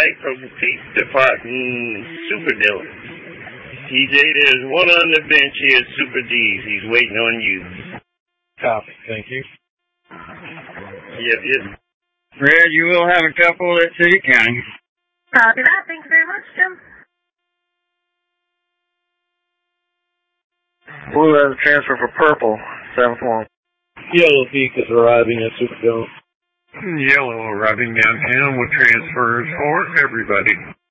Mike from Pete Department, Super Dylan. TJ, there's one on the bench here, Super D's. He's waiting on you. Copy, thank you. Yep. Fred, you will have a couple at City County. Copy that. Thank you very much, Jim. Blue has a transfer for purple, 7th one. Yellow Peak is arriving at Super Dylan. Yellow arriving downtown with transfers for everybody.